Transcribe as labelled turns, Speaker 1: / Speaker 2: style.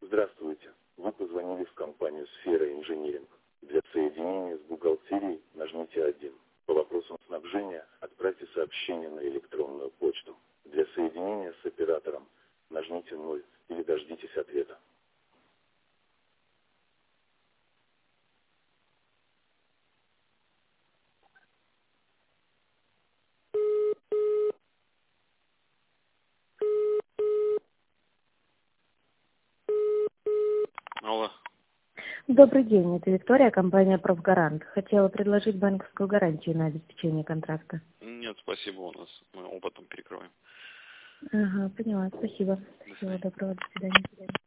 Speaker 1: Здравствуйте. Вы позвонили в компанию «Сфера Инжиниринг». Для соединения с бухгалтерией нажмите 1. По вопросам снабжения отправьте сообщение на электронную почту. Для соединения с оператором нажмите 0 или дождитесь ответа.
Speaker 2: Алло.
Speaker 3: Добрый день, это Виктория, компания «Профгарант». Хотела предложить банковскую гарантию на обеспечение контракта.
Speaker 2: Нет, спасибо, у нас. Мы опытом перекрываем.
Speaker 3: Ага, поняла, спасибо.
Speaker 2: До
Speaker 3: Всего
Speaker 2: свидания.
Speaker 3: доброго, до свидания.